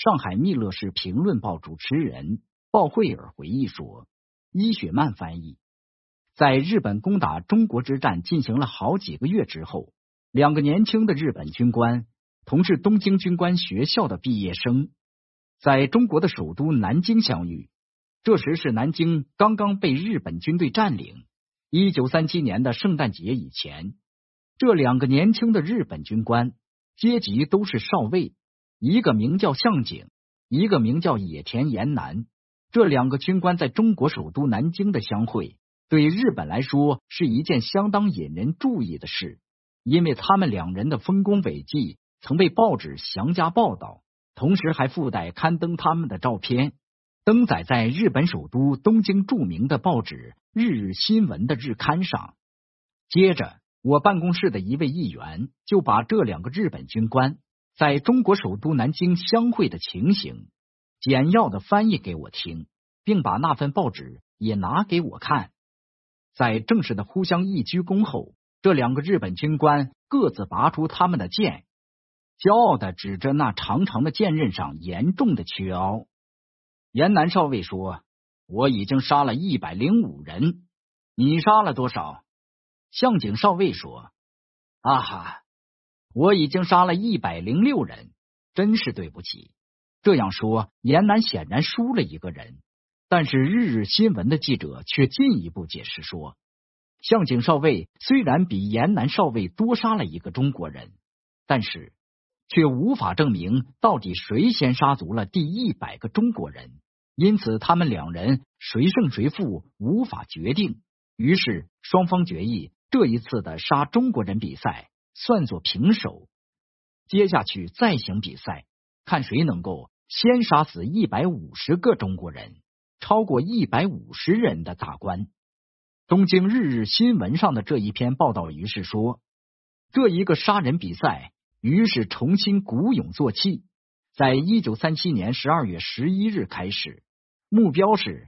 上海密勒市评论报主持人鲍惠尔回忆说，伊雪曼翻译，在日本攻打中国之战进行了好几个月之后，两个年轻的日本军官，同是东京军官学校的毕业生，在中国的首都南京相遇。这时是南京刚刚被日本军队占领，1937年的圣诞节以前。这两个年轻的日本军官阶级都是少尉，一个名叫向井，一个名叫野田延南。这两个军官在中国首都南京的相会，对日本来说是一件相当引人注意的事，因为他们两人的丰功伟绩曾被报纸详加报道，同时还附带刊登他们的照片，登载在日本首都东京著名的报纸《日日新闻》的日刊上。接着，我办公室的一位议员就把这两个日本军官在中国首都南京相会的情形简要的翻译给我听，并把那份报纸也拿给我看。在正式的互相一鞠躬后，这两个日本军官各自拔出他们的剑，骄傲地指着那长长的剑刃上严重的缺凹。延南少尉说，我已经杀了105人，你杀了多少？向井少尉说，啊哈，我已经杀了106人，真是对不起。这样说，延南显然输了一个人，但是日日新闻的记者却进一步解释说，向井少尉虽然比延南少尉多杀了一个中国人，但是却无法证明到底谁先杀足了第100个中国人，因此他们两人谁胜谁负无法决定。于是双方决议这一次的杀中国人比赛算作平手，接下去再行比赛，看谁能够先杀死150个中国人，超过150人的大关。东京日日新闻上的这一篇报道于是说，这一个杀人比赛于是重新鼓勇作气，在1937年12月11日开始，目标是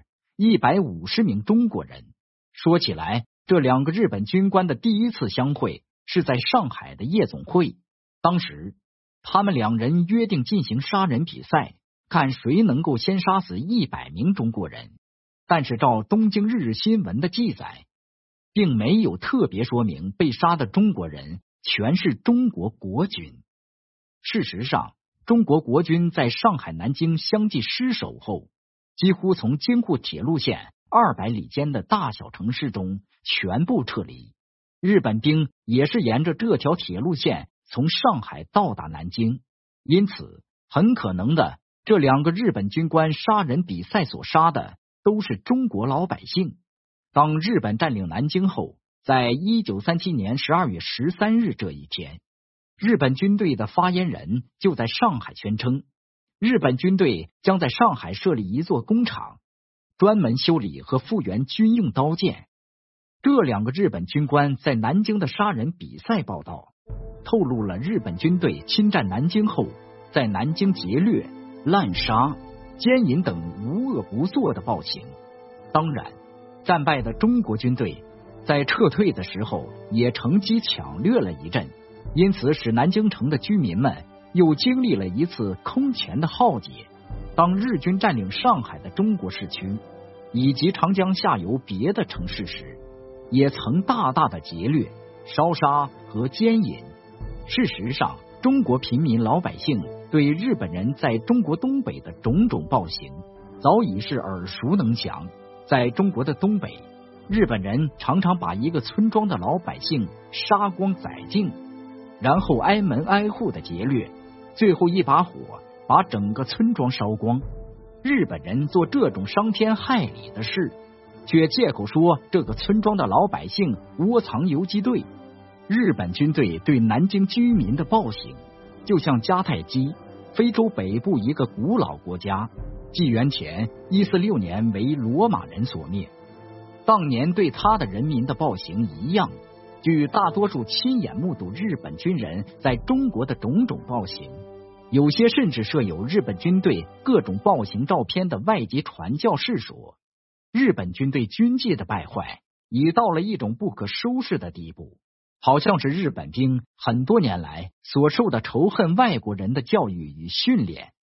150名中国人。说起来，这两个日本军官的第一次相会是在上海的夜总会，当时他们两人约定进行杀人比赛，看谁能够先杀死100名中国人。但是照东京日日新闻的记载，并没有特别说明被杀的中国人全是中国国军。事实上，中国国军在上海、南京相继失守后，几乎从京沪铁路线200里间的大小城市中全部撤离。日本兵也是沿着这条铁路线从上海到达南京，因此很可能的，这两个日本军官杀人比赛所杀的都是中国老百姓。当日本占领南京后，在1937年12月13日这一天，日本军队的发言人就在上海宣称，日本军队将在上海设立一座工厂，专门修理和复原军用刀剑。这两个日本军官在南京的杀人比赛报道，透露了日本军队侵占南京后，在南京劫掠、滥杀、奸淫等无恶不作的暴行。当然，战败的中国军队在撤退的时候也乘机抢掠了一阵，因此使南京城的居民们又经历了一次空前的浩劫。当日军占领上海的中国市区以及长江下游别的城市时，也曾大大的劫掠、烧杀和奸淫。事实上，中国平民老百姓对日本人在中国东北的种种暴行早已是耳熟能详。在中国的东北，日本人常常把一个村庄的老百姓杀光宰尽，然后挨门挨户的劫掠，最后一把火把整个村庄烧光。日本人做这种伤天害理的事，却借口说这个村庄的老百姓窝藏游击队。日本军队对南京居民的暴行，就像迦太基，非洲北部一个古老国家，纪元前146年为罗马人所灭。当年对他的人民的暴行一样，据大多数亲眼目睹日本军人在中国的种种暴行，有些甚至设有日本军队各种暴行照片的外籍传教士说，日本军队军纪的败坏已到了一种不可收拾的地步，好像是日本兵很多年来所受的仇恨外国人的教育与训练。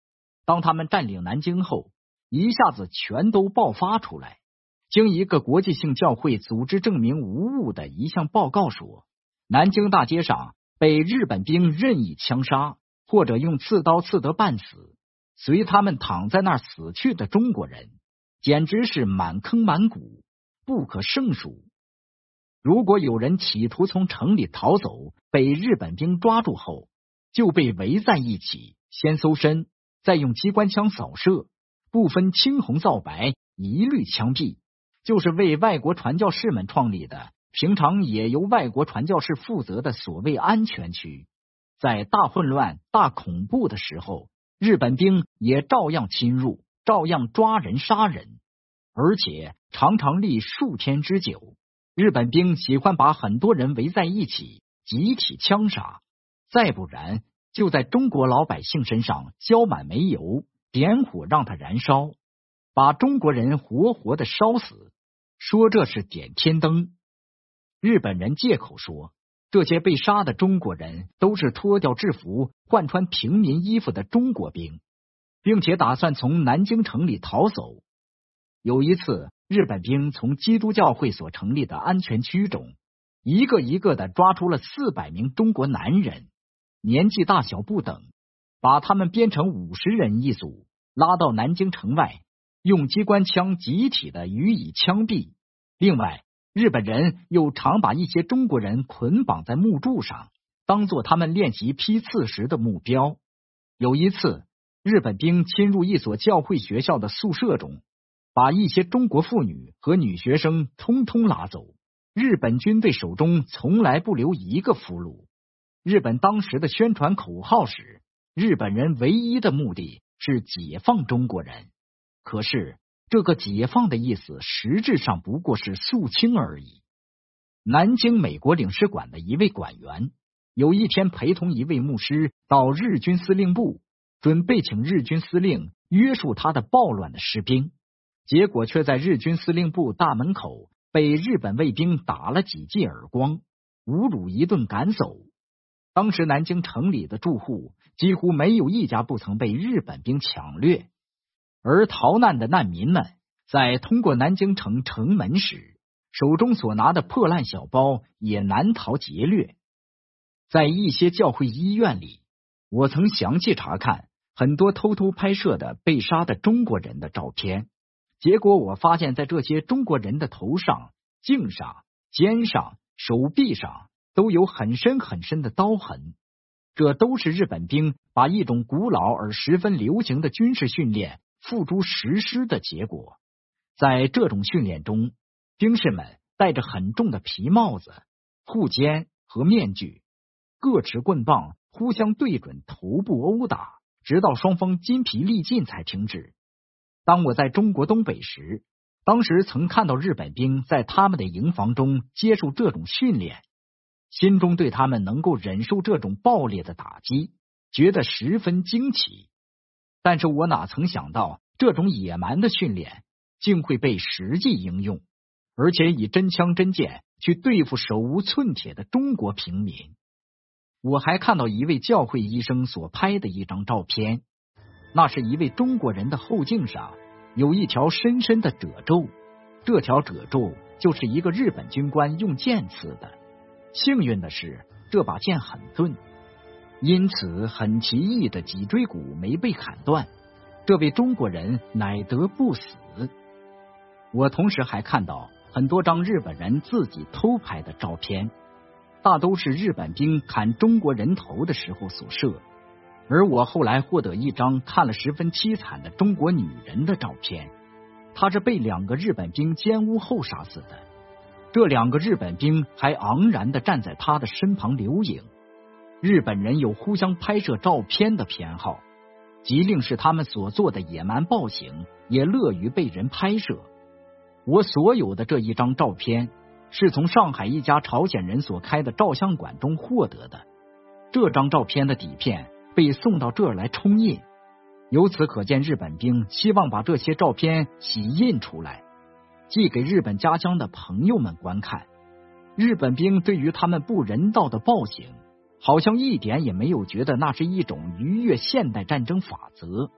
当他们占领南京后，一下子全都爆发出来。经一个国际性教会组织证明无误的一项报告说，南京大街上被日本兵任意枪杀，或者用刺刀刺得半死，随他们躺在那儿死去的中国人，简直是满坑满谷，不可胜数。如果有人企图从城里逃走，被日本兵抓住后，就被围在一起，先搜身，再用机关枪扫射，不分青红皂白，一律枪毙。就是为外国传教士们创立的，平常也由外国传教士负责的所谓安全区，在大混乱、大恐怖的时候，日本兵也照样侵入，照样抓人杀人，而且常常历数天之久。日本兵喜欢把很多人围在一起，集体枪杀，再不然就在中国老百姓身上浇满煤油，点火让它燃烧，把中国人活活的烧死，说这是点天灯。日本人借口说，这些被杀的中国人都是脱掉制服，换穿平民衣服的中国兵，并且打算从南京城里逃走。有一次，日本兵从基督教会所成立的安全区中，一个一个的抓出了400名中国男人，年纪大小不等，把他们编成50人一组，拉到南京城外，用机关枪集体的予以枪毙。另外，日本人又常把一些中国人捆绑在木柱上，当作他们练习批刺时的目标。有一次，日本兵侵入一所教会学校的宿舍中，把一些中国妇女和女学生通通拉走。日本军队手中从来不留一个俘虏。日本当时的宣传口号是，日本人唯一的目的是解放中国人。可是这个解放的意思实质上不过是肃清而已。南京美国领事馆的一位馆员有一天陪同一位牧师到日军司令部，准备请日军司令约束他的暴乱的士兵，结果却在日军司令部大门口被日本卫兵打了几记耳光，侮辱一顿赶走。当时南京城里的住户几乎没有一家不曾被日本兵抢掠，而逃难的难民们在通过南京城城门时，手中所拿的破烂小包也难逃劫掠。在一些教会医院里，我曾详细查看很多偷偷拍摄的被杀的中国人的照片，结果我发现在这些中国人的头上、颈上、肩上、手臂上都有很深很深的刀痕，这都是日本兵把一种古老而十分流行的军事训练付诸实施的结果。在这种训练中，兵士们戴着很重的皮帽子、护肩和面具，各持棍棒，互相对准头部殴打，直到双方筋疲力尽才停止。当我在中国东北时，当时曾看到日本兵在他们的营房中接受这种训练，心中对他们能够忍受这种暴烈的打击觉得十分惊奇。但是我哪曾想到，这种野蛮的训练竟会被实际应用，而且以真枪真剑去对付手无寸铁的中国平民。我还看到一位教会医生所拍的一张照片，那是一位中国人的后颈上有一条深深的褶皱，这条褶皱就是一个日本军官用剑刺的。幸运的是，这把剑很钝，因此很奇异的脊椎骨没被砍断，这位中国人乃得不死。我同时还看到很多张日本人自己偷拍的照片，大都是日本兵砍中国人头的时候所摄，而我后来获得一张看了十分凄惨的中国女人的照片，她是被2个日本兵奸污后杀死的。这2个日本兵还昂然地站在她的身旁留影。日本人有互相拍摄照片的偏好，即令是他们所做的野蛮暴行也乐于被人拍摄。我所有的这一张照片是从上海一家朝鲜人所开的照相馆中获得的。这张照片的底片被送到这儿来冲印，由此可见日本兵希望把这些照片洗印出来，寄给日本家乡的朋友们观看。日本兵对于他们不人道的暴行，好像一点也没有觉得那是一种逾越现代战争法则，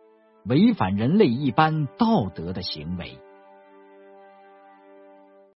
违反人类一般道德的行为。